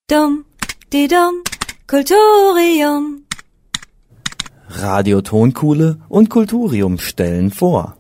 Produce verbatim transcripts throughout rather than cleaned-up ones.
Dum, di dum, Kulturium. Radio Tonkuhle und Kulturium stellen vor.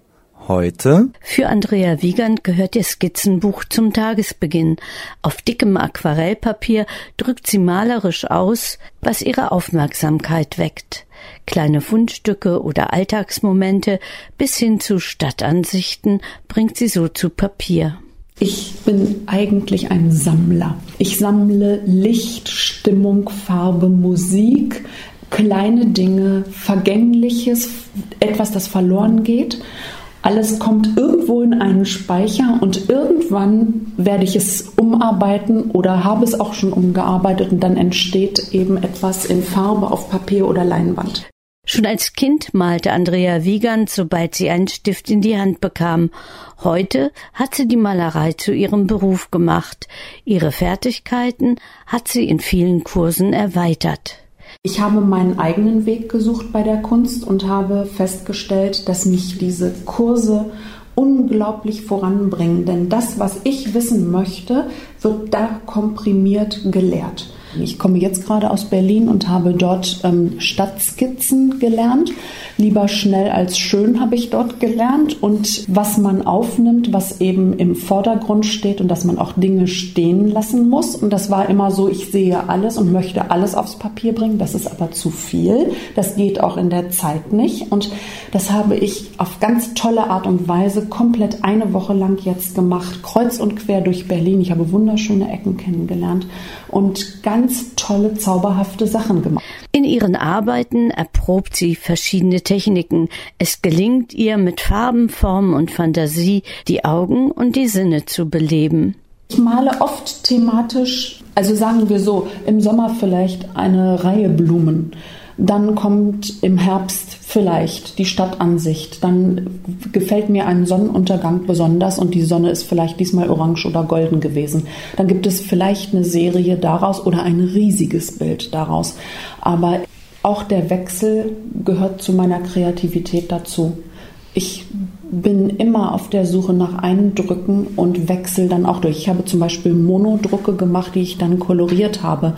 Heute für Andrea Wiegand gehört ihr Skizzenbuch zum Tagesbeginn. Auf dickem Aquarellpapier drückt sie malerisch aus, was ihre Aufmerksamkeit weckt. Kleine Fundstücke oder Alltagsmomente bis hin zu Stadtansichten bringt sie so zu Papier. Ich bin eigentlich ein Sammler. Ich sammle Licht, Stimmung, Farbe, Musik, kleine Dinge, Vergängliches, etwas, das verloren geht. Alles kommt irgendwo in einen Speicher und irgendwann werde ich es umarbeiten oder habe es auch schon umgearbeitet und dann entsteht eben etwas in Farbe auf Papier oder Leinwand. Schon als Kind malte Andrea Wiegand, sobald sie einen Stift in die Hand bekam. Heute hat sie die Malerei zu ihrem Beruf gemacht. Ihre Fertigkeiten hat sie in vielen Kursen erweitert. Ich habe meinen eigenen Weg gesucht bei der Kunst und habe festgestellt, dass mich diese Kurse unglaublich voranbringen. Denn das, was ich wissen möchte, wird da komprimiert gelehrt. Ich komme jetzt gerade aus Berlin und habe dort ähm, Stadtskizzen gelernt. Lieber schnell als schön habe ich dort gelernt. Und was man aufnimmt, was eben im Vordergrund steht und dass man auch Dinge stehen lassen muss. Und das war immer so, ich sehe alles und möchte alles aufs Papier bringen. Das ist aber zu viel. Das geht auch in der Zeit nicht. Und das habe ich auf ganz tolle Art und Weise komplett eine Woche lang jetzt gemacht. Kreuz und quer durch Berlin. Ich habe wunderschöne Ecken kennengelernt und ganz tolle, zauberhafte Sachen gemacht. In ihren Arbeiten erprobt sie verschiedene Techniken. Es gelingt ihr, mit Farben, Formen und Fantasie die Augen und die Sinne zu beleben. Ich male oft thematisch, also sagen wir so, im Sommer vielleicht eine Reihe Blumen. Dann kommt im Herbst vielleicht die Stadtansicht. Dann gefällt mir ein Sonnenuntergang besonders und die Sonne ist vielleicht diesmal orange oder golden gewesen. Dann gibt es vielleicht eine Serie daraus oder ein riesiges Bild daraus. Aber auch der Wechsel gehört zu meiner Kreativität dazu. Ich bin immer auf der Suche nach Eindrücken und wechsle dann auch durch. Ich habe zum Beispiel Monodrucke gemacht, die ich dann koloriert habe.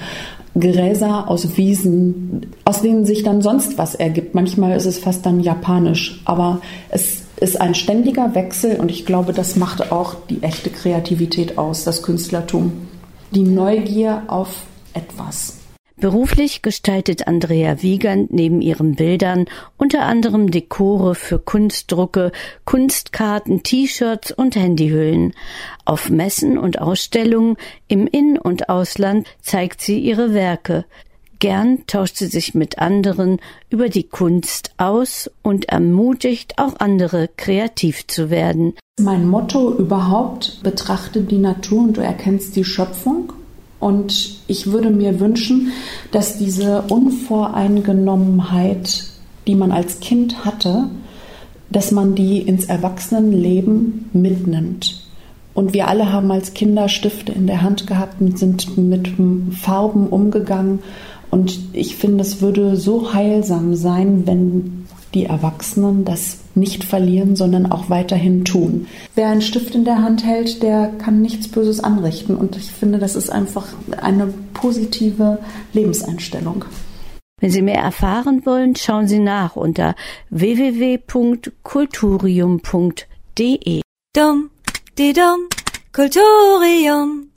Gräser aus Wiesen, aus denen sich dann sonst was ergibt. Manchmal ist es fast dann japanisch, aber es ist ein ständiger Wechsel und ich glaube, das macht auch die echte Kreativität aus, das Künstlertum. Die Neugier auf etwas. Beruflich gestaltet Andrea Wiegand neben ihren Bildern unter anderem Dekore für Kunstdrucke, Kunstkarten, T-Shirts und Handyhüllen. Auf Messen und Ausstellungen im In- und Ausland zeigt sie ihre Werke. Gern tauscht sie sich mit anderen über die Kunst aus und ermutigt auch andere, kreativ zu werden. Mein Motto überhaupt: betrachte die Natur und du erkennst die Schöpfung. Und ich würde mir wünschen, dass diese Unvoreingenommenheit, die man als Kind hatte, dass man die ins Erwachsenenleben mitnimmt. Und wir alle haben als Kinder Stifte in der Hand gehabt und sind mit Farben umgegangen. Und ich finde, es würde so heilsam sein, wenn die Erwachsenen das nicht verlieren, sondern auch weiterhin tun. Wer einen Stift in der Hand hält, der kann nichts Böses anrichten. Und ich finde, das ist einfach eine positive Lebenseinstellung. Wenn Sie mehr erfahren wollen, schauen Sie nach unter w w w punkt kulturium punkt d e. Dum, di dum, Kulturium.